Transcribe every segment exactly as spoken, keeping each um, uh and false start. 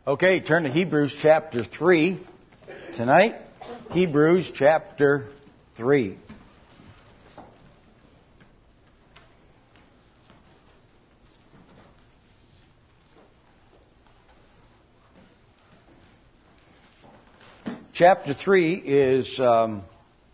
Okay, turn to Hebrews chapter three tonight. Hebrews chapter three. Chapter three is, um,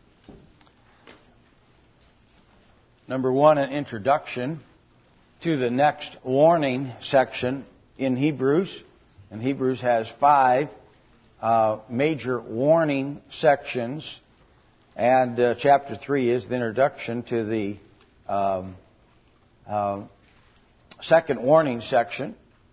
number one, an introduction to the next warning section in Hebrews. And Hebrews has five uh, major warning sections. And uh, chapter three is the introduction to the um, uh, second warning section.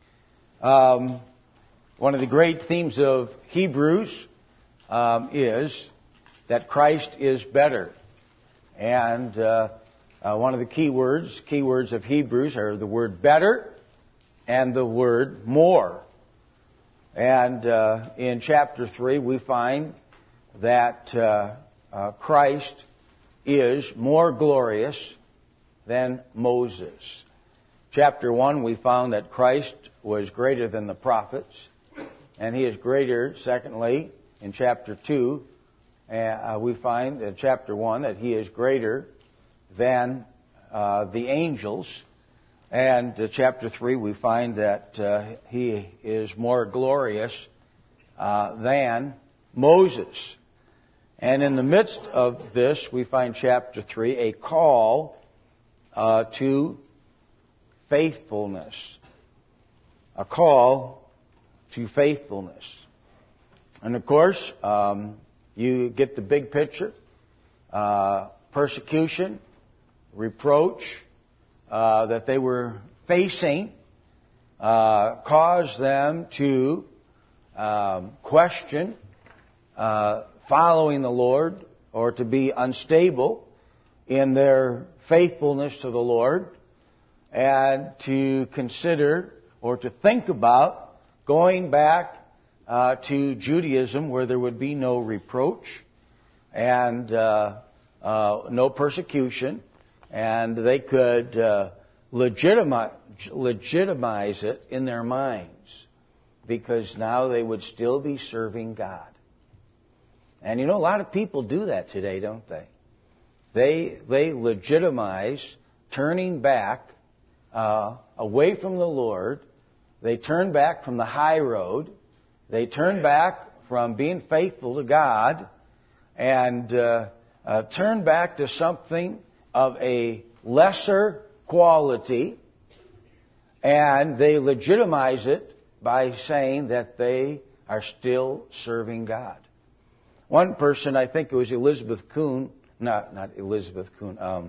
Um, one of the great themes of Hebrews Um, is that Christ is better. And uh, uh, one of the key words, key words of Hebrews are the word better and the word more. And uh, in chapter three we find that uh, uh, Christ is more glorious than Moses. Chapter one we found that Christ was greater than the prophets, and he is greater, secondly, in chapter two, uh, we find in chapter one that he is greater than uh, the angels. And uh, chapter three, we find that uh, he is more glorious uh, than Moses. And in the midst of this, we find chapter three a call uh, to faithfulness. A call to faithfulness. And of course, um, you get the big picture. Uh, persecution, reproach uh, that they were facing uh, caused them to um, question uh, following the Lord, or to be unstable in their faithfulness to the Lord, and to consider or to think about going back Uh, to Judaism, where there would be no reproach and uh, uh, no persecution, and they could uh, legitimize, legitimize it in their minds, because now they would still be serving God. And you know, a lot of people do that today, don't they? They they legitimize turning back uh, away from the Lord. They turn back from the high road. They turn back from being faithful to God and uh, uh, turn back to something of a lesser quality, and they legitimize it by saying that they are still serving God. One person, I think it was Elizabeth Kuhn, not not Elizabeth Kuhn, um,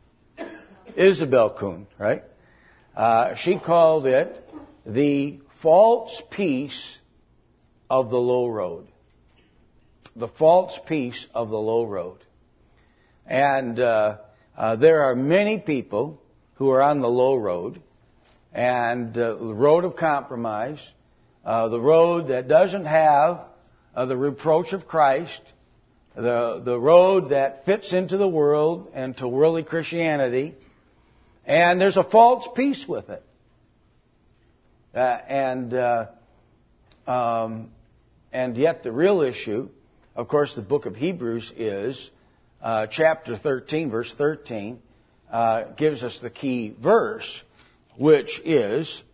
Isabel Kuhn, right? Uh, she called it the false peace of the low road. The false peace of the low road. And uh, uh, there are many people who are on the low road, and uh, the road of compromise, uh, the road that doesn't have uh, the reproach of Christ, the the road that fits into the world and to worldly Christianity, and there's a false peace with it. Uh, and uh, um, And yet the real issue, of course, the book of Hebrews is, uh, chapter thirteen, verse thirteen, uh, gives us the key verse, which is,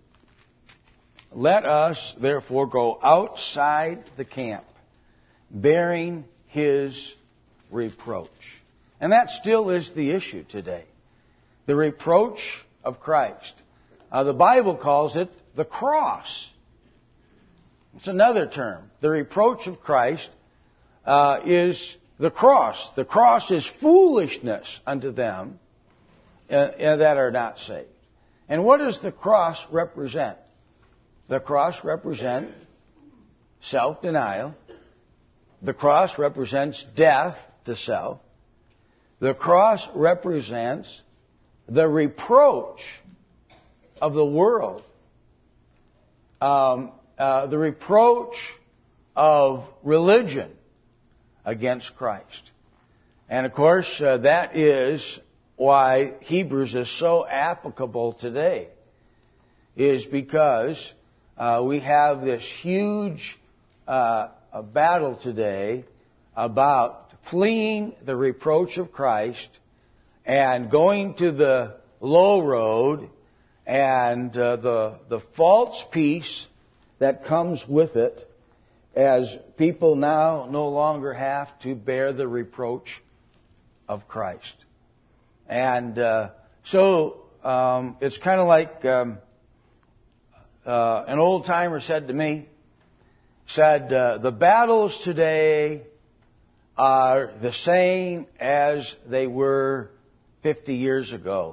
"Let us therefore go outside the camp, bearing his reproach." And that still is the issue today. The reproach of Christ. Uh, the Bible calls it the cross. It's another term. The reproach of Christ uh, is the cross. The cross is foolishness unto them uh, uh, that are not saved. And what does the cross represent? The cross represents self-denial. The cross represents death to self. The cross represents the reproach of the world. Um, Uh, the reproach of religion against Christ. And of course, uh, that is why Hebrews is so applicable today, is because uh, we have this huge uh, a battle today about fleeing the reproach of Christ and going to the low road and uh, the the false peace that comes with it, as people now no longer have to bear the reproach of Christ. And uh, so um, it's kind of like um, uh, an old timer said to me, said, uh, the battles today are the same as they were fifty years ago.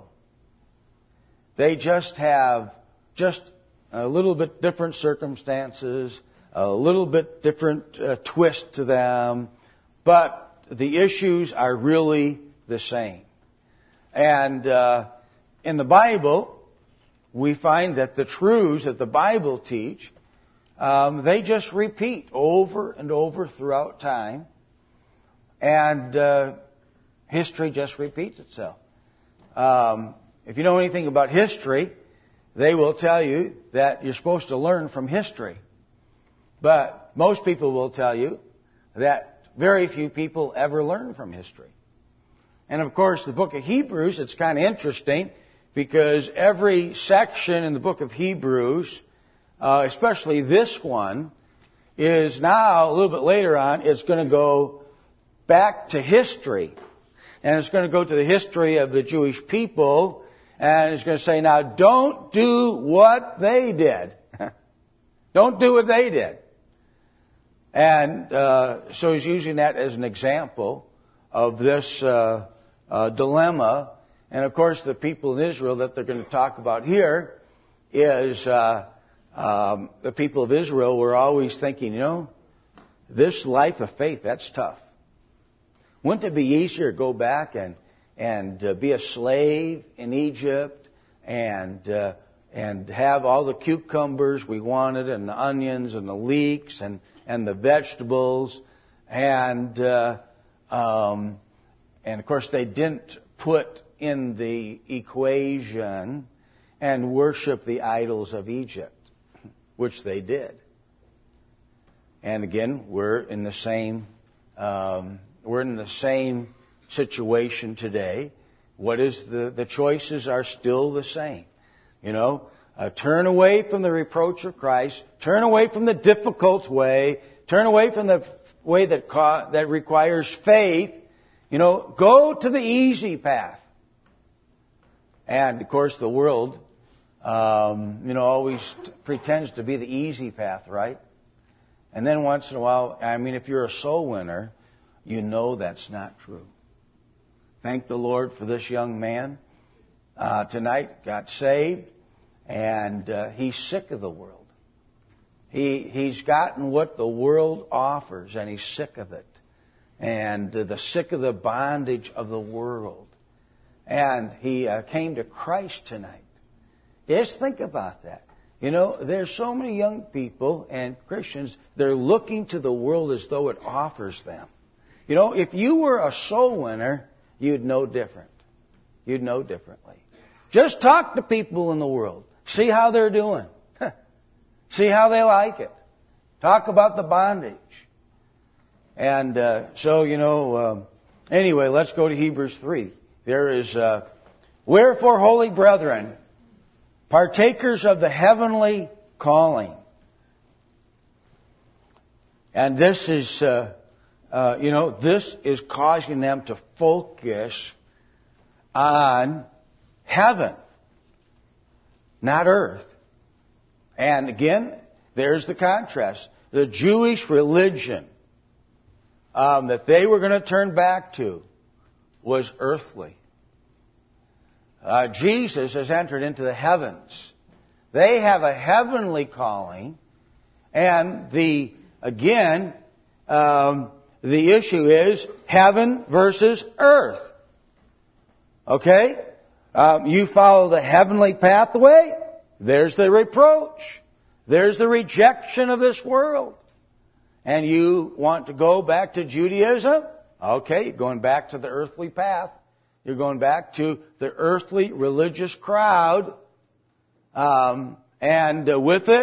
They just have just a little bit different circumstances, a little bit different uh, twist to them, but the issues are really the same. And uh, in the Bible, we find that the truths that the Bible teach, um, they just repeat over and over throughout time, and uh, history just repeats itself. Um, if you know anything about history, they will tell you that you're supposed to learn from history. But most people will tell you that very few people ever learn from history. And of course, the book of Hebrews, it's kind of interesting because every section in the book of Hebrews, uh, especially this one, is now, a little bit later on, it's going to go back to history. And it's going to go to the history of the Jewish people. And it's going to say, now don't do what they did. Don't do what they did. And uh, so he's using that as an example of this uh, uh, dilemma. And of course, the people in Israel that they're going to talk about here is uh, um, the people of Israel were always thinking, you know, this life of faith, that's tough. Wouldn't it be easier to go back and and uh, be a slave in Egypt and uh, and have all the cucumbers we wanted and the onions and the leeks and, and the vegetables and uh, um, and of course they didn't put in the equation and worship the idols of Egypt, which they did. And again, we're in the same um, we're in the same situation today. What is the, the choices are still the same. You know, uh, turn away from the reproach of Christ, turn away from the difficult way, turn away from the way that co- that requires faith. You know, go to the easy path. And of course the world, um, you know, always t- pretends to be the easy path, right? And then once in a while, I mean, if you're a soul winner, you know that's not true. Thank the Lord for this young man. Uh, tonight got saved, and uh, he's sick of the world. He he's gotten what the world offers, and he's sick of it, and uh, the sick of the bondage of the world. And he uh, came to Christ tonight. Just think about that. You know, there's so many young people and Christians, they're looking to the world as though it offers them. You know, if you were a soul winner, you'd know different. You'd know differently. Just talk to people in the world. See how they're doing. See how they like it. Talk about the bondage. And uh, so, you know, um, anyway, let's go to Hebrews three. There is, uh, wherefore, holy brethren, partakers of the heavenly calling. And this is... Uh, Uh, you know, this is causing them to focus on heaven, not earth. And again, there's the contrast. The Jewish religion um, that they were going to turn back to was earthly. Uh, Jesus has entered into the heavens. They have a heavenly calling, and the again. Um, The issue is heaven versus earth. Okay? Um, you follow the heavenly pathway, there's the reproach. There's the rejection of this world. And you want to go back to Judaism? Okay, you're going back to the earthly path. You're going back to the earthly religious crowd. Um, and uh, with it,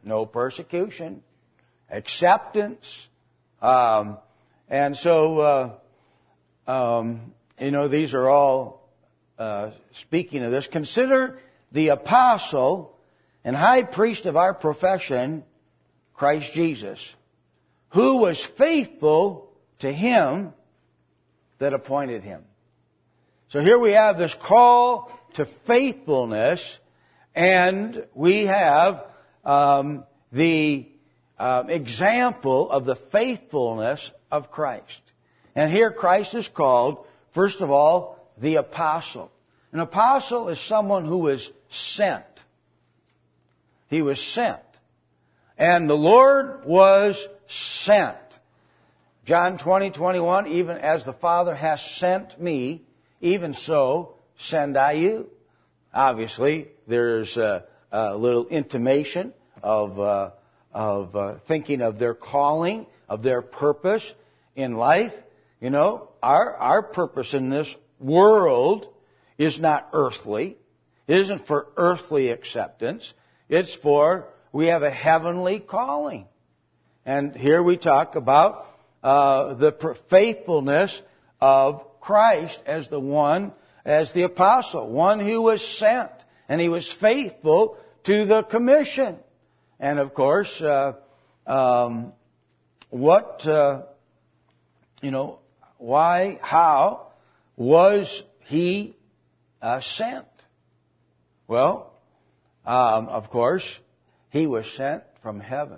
no persecution, acceptance. Um, and so, uh, um, you know, these are all uh, speaking of this. Consider the apostle and high priest of our profession, Christ Jesus, who was faithful to him that appointed him. So here we have this call to faithfulness, and we have um, the uh, example of the faithfulness of Christ. And here Christ is called, first of all, the apostle. An apostle is someone who is sent. He was sent. And the Lord was sent. John twenty, twenty-one, even as the Father has sent me, even so send I you. Obviously, there's a, a little intimation of, uh, of uh, thinking of their calling, of their purpose in life. You know, our, our purpose in this world is not earthly. It isn't for earthly acceptance. It's for, we have a heavenly calling. And here we talk about uh, the faithfulness of Christ as the one, as the apostle, one who was sent. And he was faithful to the commission. And of course, uh, um, what, uh, you know, why, how was he uh, sent? Well, um, of course, he was sent from heaven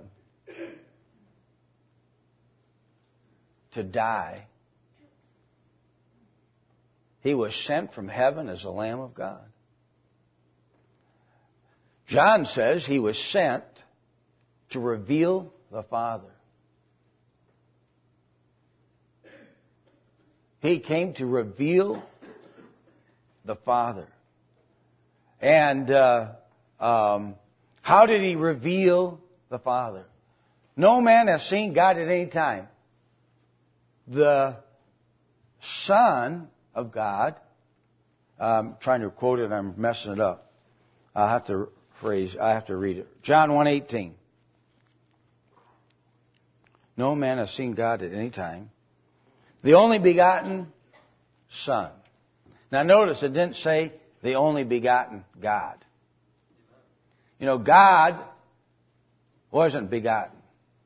to die. He was sent from heaven as the Lamb of God. John says he was sent to reveal the Father. He came to reveal the Father. And uh, um, how did he reveal the Father? No man has seen God at any time. The Son of God, I'm trying to quote it, I'm messing it up. I have to phrase, I have to read it. John one eighteen. No man has seen God at any time. The only begotten Son. Now notice it didn't say the only begotten God. You know, God wasn't begotten.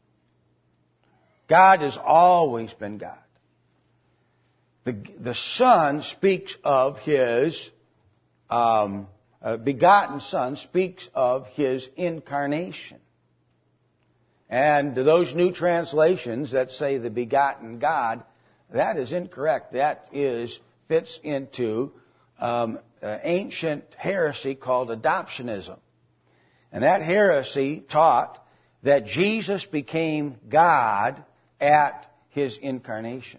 God has always been God. The, the Son speaks of His, um, uh, begotten Son speaks of His incarnation. And those new translations that say the begotten God, that is incorrect. That is, fits into um, uh, ancient heresy called adoptionism. And that heresy taught that Jesus became God at His incarnation.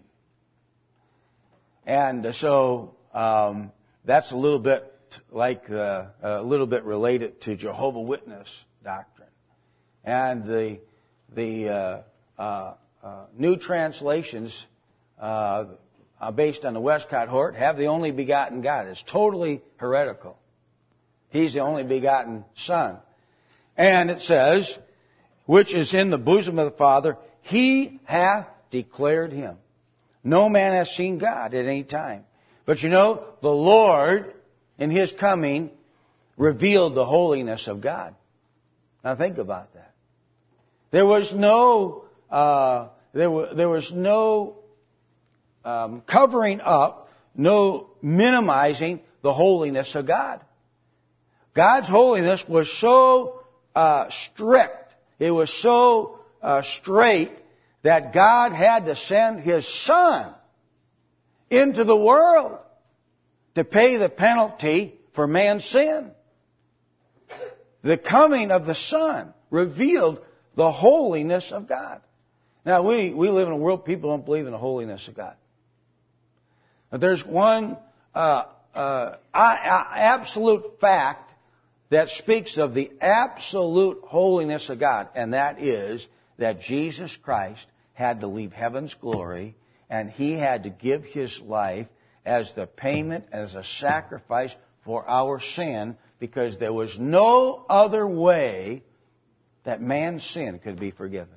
And so um, that's a little bit like uh, a little bit related to Jehovah's Witness doctrine. And the the uh, uh, uh, new translations uh, based on the Westcott Hort have the only begotten God. It's totally heretical. He's the only begotten Son. And it says, which is in the bosom of the Father, He hath declared Him. No man has seen God at any time. But you know, the Lord, in His coming, revealed the holiness of God. Now think about that. There was no, uh, there, w- there was no um, covering up, no minimizing the holiness of God. God's holiness was so uh, strict, it was so uh, straight, that God had to send His Son into the world to pay the penalty for man's sin. The coming of the Son revealed the holiness of God. Now, we, we live in a world people don't believe in the holiness of God. But there's one uh, uh, absolute fact that speaks of the absolute holiness of God, and that is that Jesus Christ had to leave heaven's glory, and He had to give His life as the payment, as a sacrifice for our sin, because there was no other way that man's sin could be forgiven.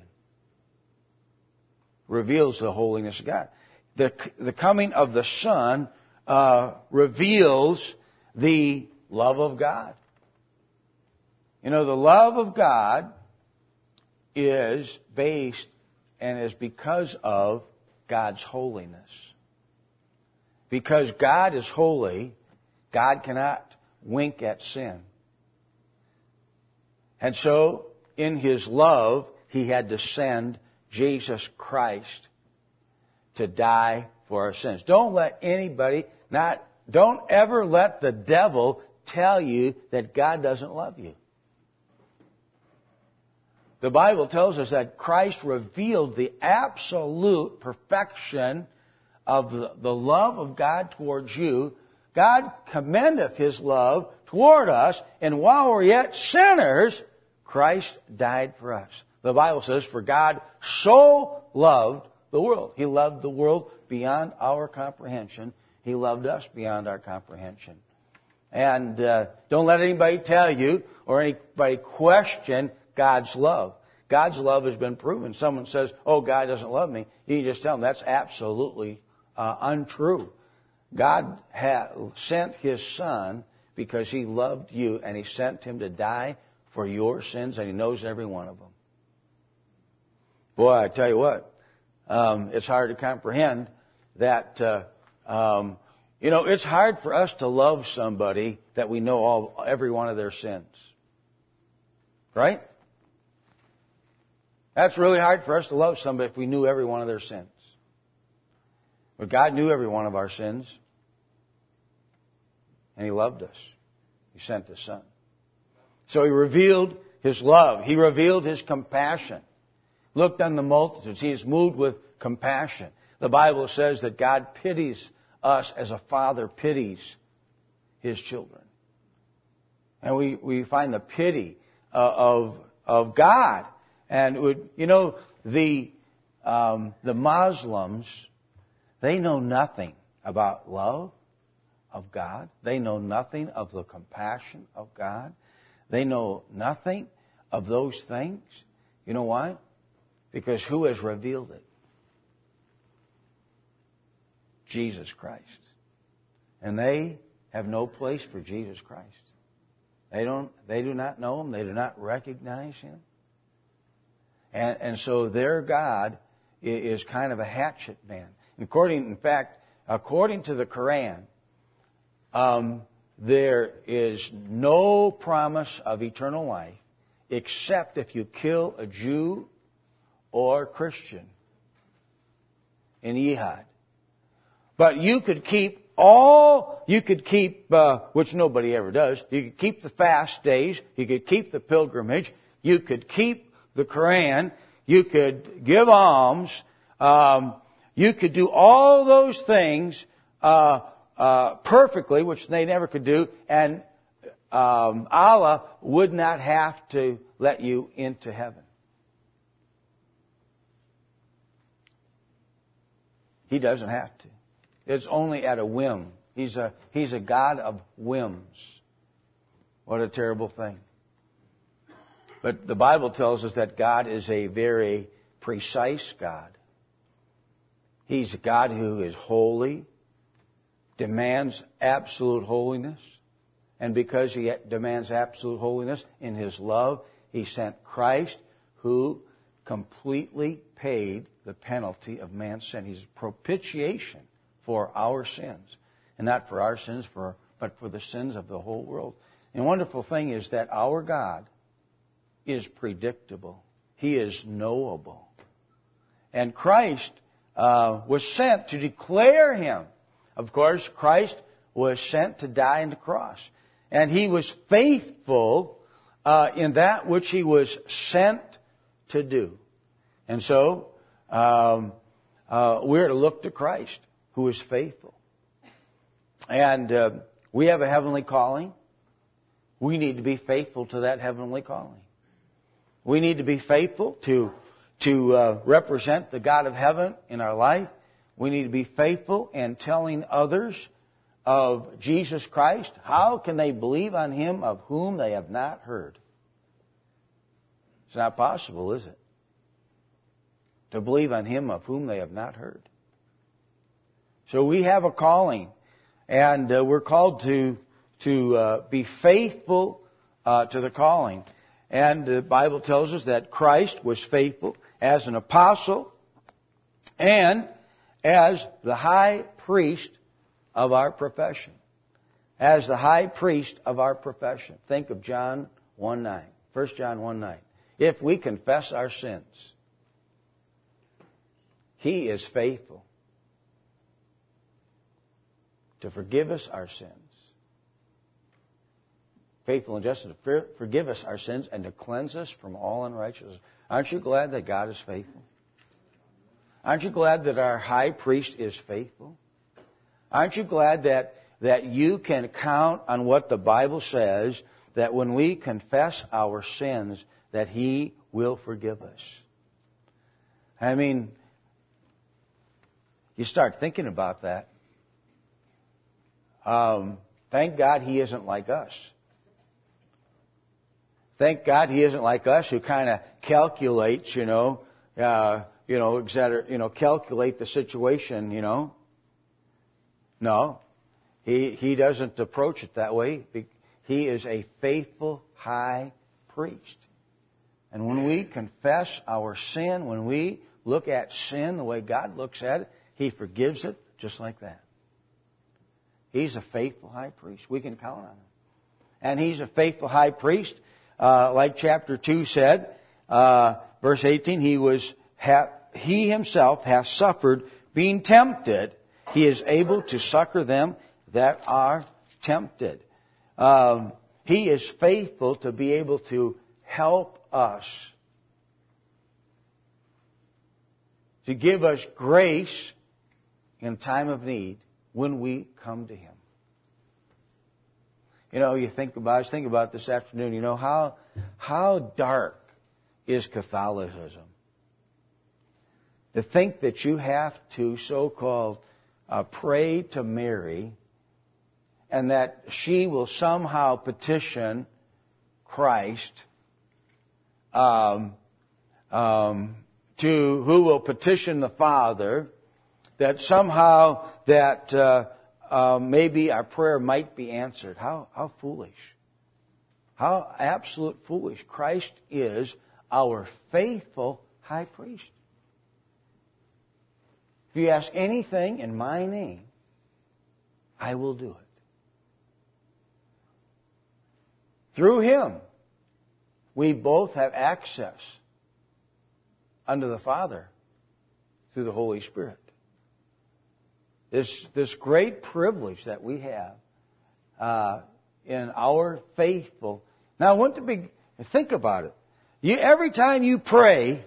Reveals the holiness of God. The, the coming of the Son uh, reveals the love of God. You know, the love of God is based and is because of God's holiness. Because God is holy, God cannot wink at sin. And so, in His love, He had to send Jesus Christ to die for our sins. Don't let anybody, not, don't ever let the devil tell you that God doesn't love you. The Bible tells us that Christ revealed the absolute perfection of the, the love of God towards you. God commendeth His love toward us, and while we're yet sinners, Christ died for us. The Bible says, for God so loved the world. He loved the world beyond our comprehension. He loved us beyond our comprehension. And uh, don't let anybody tell you or anybody question God's love. God's love has been proven. Someone says, oh, God doesn't love me. You can just tell them that's absolutely uh, untrue. God ha- sent His Son because He loved you, and He sent Him to die for your sins, and He knows every one of them. Boy, I tell you what, um, it's hard to comprehend that, uh, um, you know, it's hard for us to love somebody that we know all every one of their sins. Right? That's really hard for us to love somebody if we knew every one of their sins. But God knew every one of our sins, and He loved us. He sent His Son. So He revealed His love. He revealed His compassion. Looked on the multitudes. He is moved with compassion. The Bible says that God pities us as a father pities his children. And we, we find the pity uh, of of God. And, would, you know, the um, the Muslims, they know nothing about love of God. They know nothing of the compassion of God. They know nothing of those things. You know why? Because who has revealed it? Jesus Christ. And they have no place for Jesus Christ. They don't. They do not know Him. They do not recognize Him. And, and so their God is kind of a hatchet man. According, in fact, according to the Quran, um, there is no promise of eternal life except if you kill a Jew or Christian in jihad. But you could keep all, you could keep, uh, which nobody ever does, you could keep the fast days, you could keep the pilgrimage, you could keep the Quran, you could give alms, um, you could do all those things uh, uh, perfectly, which they never could do, and um, Allah would not have to let you into heaven. He doesn't have to. It's only at a whim. He's a, he's a God of whims. What a terrible thing. But the Bible tells us that God is a very precise God. He's a God who is holy, demands absolute holiness. And because He demands absolute holiness, in His love, He sent Christ, who completely paid the penalty of man's sin. He's propitiation for our sins. And not for our sins, for but for the sins of the whole world. And the wonderful thing is that our God is predictable. He is knowable. And Christ uh, was sent to declare Him. Of course, Christ was sent to die on the cross. And He was faithful uh, in that which He was sent to do. And so, um, uh, we're to look to Christ, who is faithful. And uh, we have a heavenly calling. We need to be faithful to that heavenly calling. We need to be faithful to, to uh, represent the God of heaven in our life. We need to be faithful in telling others of Jesus Christ. How can they believe on Him of whom they have not heard? It's not possible, is it? To believe on Him of whom they have not heard. So we have a calling, and uh, we're called to to uh, be faithful uh, to the calling. And the Bible tells us that Christ was faithful as an apostle and as the high priest of our profession. As the high priest of our profession. Think of John one nine. First John one nine. If we confess our sins, He is faithful to forgive us our sins. Faithful and just to forgive us our sins and to cleanse us from all unrighteousness. Aren't you glad that God is faithful? Aren't you glad that our high priest is faithful? Aren't you glad that, that you can count on what the Bible says, that when we confess our sins, that He will forgive us? I mean, you start thinking about that. Um, thank God He isn't like us. Thank God He isn't like us who kind of calculates, you know, uh, you know, et cetera, you know, calculate the situation, you know. No, He He doesn't approach it that way. He is a faithful high priest. And when we confess our sin, when we look at sin the way God looks at it, He forgives it just like that. He's a faithful high priest. We can count on Him. And He's a faithful high priest. Uh, like chapter two said, uh, verse eighteen, He was, ha, He Himself hath suffered being tempted. He is able to succor them that are tempted. Um, he is faithful to be able to help us. To give us grace in time of need when we come to Him. You know, you think about, I was thinking about this afternoon, you know, how, how dark is Catholicism? To think that you have to so-called uh, pray to Mary and that she will somehow petition Christ um, um, to, who will petition the Father, that somehow that uh, uh, maybe our prayer might be answered. How, how foolish. How absolute foolish. Christ is our faithful high priest. If you ask anything in my name, I will do it. Through Him, we both have access unto the Father through the Holy Spirit. This, this great privilege that we have uh, in our faithful. Now, wouldn't it be, think about it. You, every time you pray,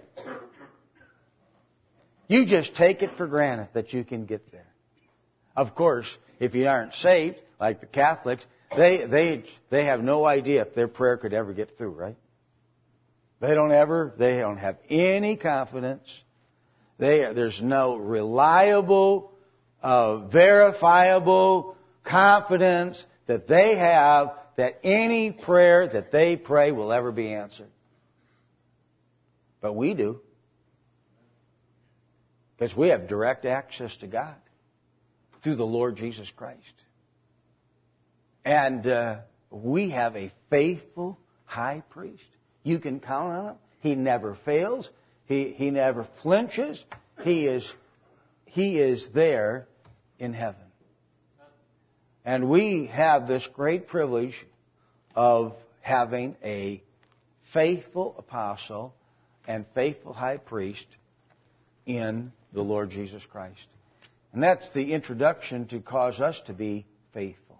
you just take it for granted that you can get there. Of course, if you aren't saved, like the Catholics, they they they have no idea if their prayer could ever get through, right? They don't ever, they don't have any confidence. They, there's no reliable, uh, verifiable confidence that they have that any prayer that they pray will ever be answered. But we do. Because we have direct access to God through the Lord Jesus Christ. And uh, we have a faithful high priest. You can count on Him. He never fails. He, he never flinches. He is, he is there in heaven. And we have this great privilege of having a faithful apostle and faithful high priest in the Lord Jesus Christ. And that's the introduction to cause us to be faithful.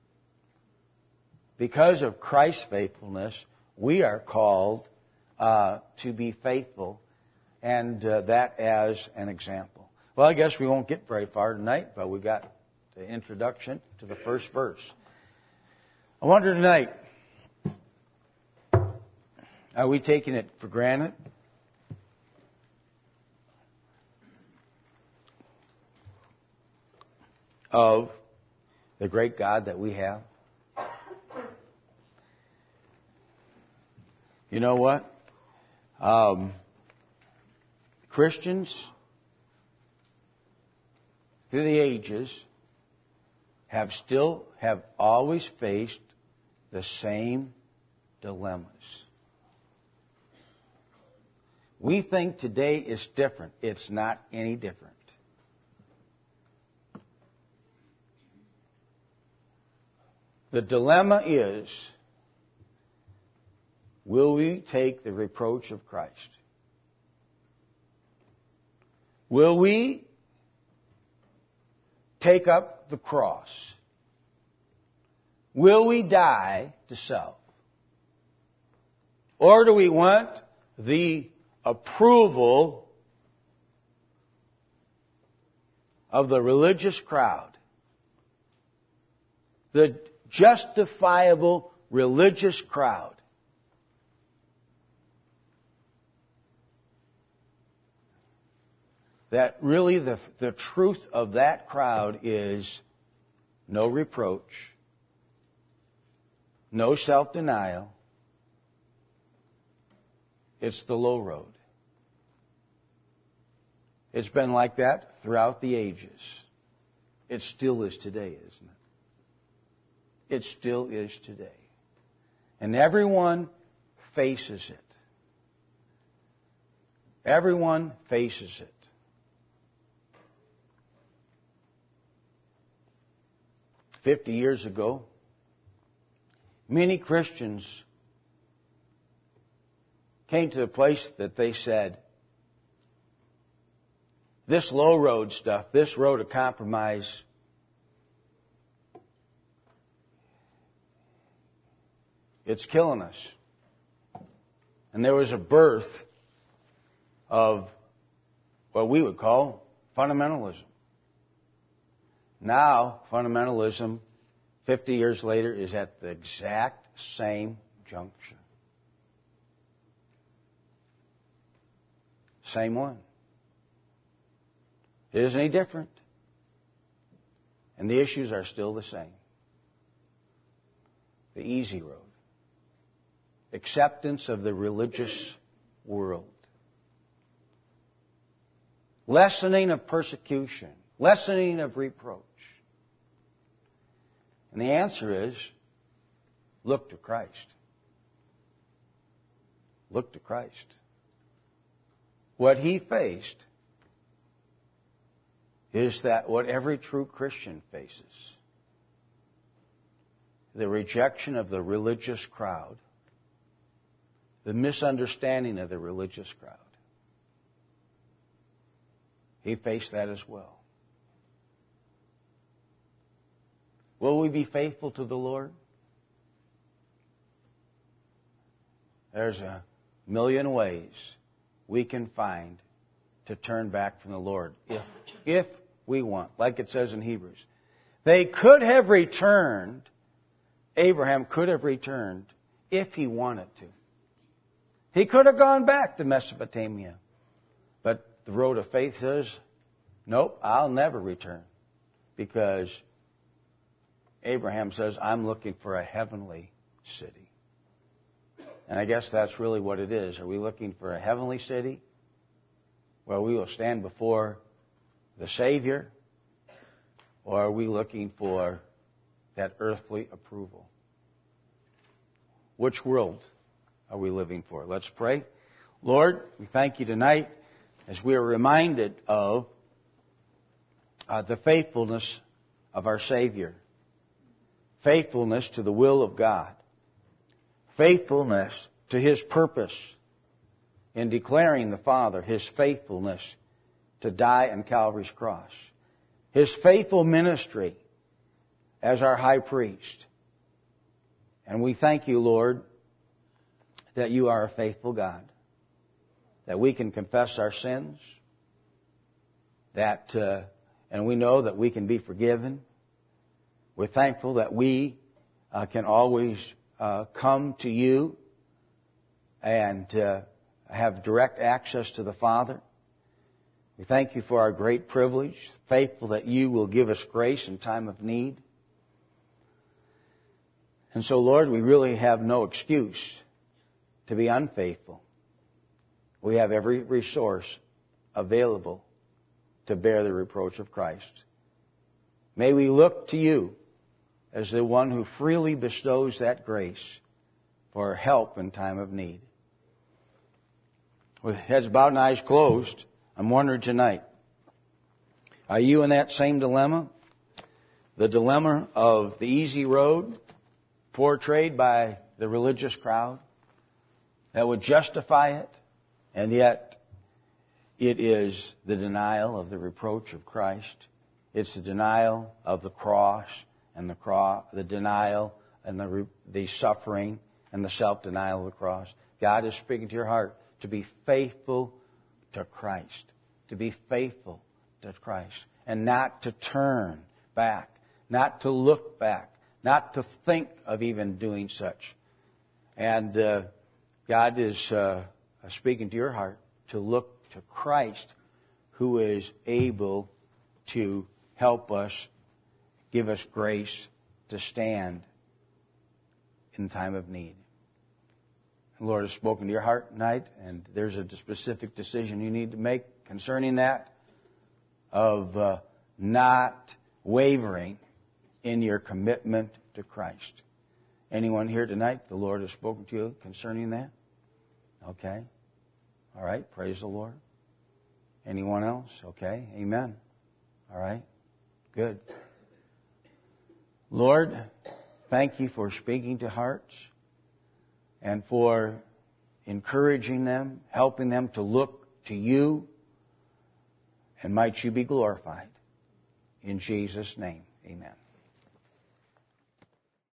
Because of Christ's faithfulness, we are called uh, to be faithful, and uh, that as an example. Well, I guess we won't get very far tonight, but we got the introduction to the first verse. I wonder tonight, are we taking it for granted? Of the great God that we have? You know what? Um, Christians, through the ages, have still, have always faced the same dilemmas. We think today is different. It's not any different. The dilemma is, will we take the reproach of Christ? Will we take up the cross? Will we die to self? Or do we want the approval of the religious crowd? The justifiable religious crowd. That really the, the truth of that crowd is no reproach, no self-denial. It's the low road. It's been like that throughout the ages. It still is today, isn't it? It still is today. And everyone faces it. Everyone faces it. Fifty years ago, many Christians came to the place that they said, this low road stuff, this road of compromise, it's killing us. And there was a birth of what we would call fundamentalism. Now, fundamentalism, fifty years later, is at the exact same junction. Same one. It isn't any different. And the issues are still the same. The easy road. Acceptance of the religious world. Lessening of persecution. Lessening of reproach. And the answer is, look to Christ. Look to Christ. What He faced is that what every true Christian faces. The rejection of the religious crowd. The misunderstanding of the religious crowd. He faced that as well. Will we be faithful to the Lord? There's a million ways we can find to turn back from the Lord if, if we want, like it says in Hebrews. They could have returned, Abraham could have returned if he wanted to. He could have gone back to Mesopotamia. But the road of faith says, nope, I'll never return. Because Abraham says, I'm looking for a heavenly city. And I guess that's really what it is. Are we looking for a heavenly city where we will stand before the Savior? Or are we looking for that earthly approval? Which world are we living for? Let's pray. Lord, we thank You tonight as we are reminded of uh, the faithfulness of our Savior. Faithfulness to the will of God. Faithfulness to His purpose in declaring the Father, His faithfulness to die on Calvary's cross. His faithful ministry as our high priest. And we thank You, Lord, that You are a faithful God. That we can confess our sins. That, uh, and we know that we can be forgiven. We're thankful that we uh, can always uh, come to You and uh, have direct access to the Father. We thank You for our great privilege, faithful that You will give us grace in time of need. And so, Lord, we really have no excuse to be unfaithful. we have every resource available to bear the reproach of Christ. May we look to you as the one who freely bestows that grace for help in time of need. With heads bowed and eyes closed, I'm wondering tonight, are you in that same dilemma? The dilemma of the easy road portrayed by the religious crowd that would justify it, and yet it is the denial of the reproach of Christ. It's the denial of the cross and the cross, the denial and the the suffering and the self-denial of the cross. God is speaking to your heart to be faithful to Christ, to be faithful to Christ, and not to turn back, not to look back, not to think of even doing such. And uh, God is uh, speaking to your heart to look to Christ, who is able to help us, give us grace to stand in time of need. The Lord has spoken to your heart tonight, and there's a specific decision you need to make concerning that, of uh, not wavering in your commitment to Christ. Anyone here tonight, the Lord has spoken to you concerning that? Okay. All right. Praise the Lord. Anyone else? Okay. Amen. All right. Good. Lord, thank you for speaking to hearts and for encouraging them, helping them to look to you, and might you be glorified. In Jesus' name, amen.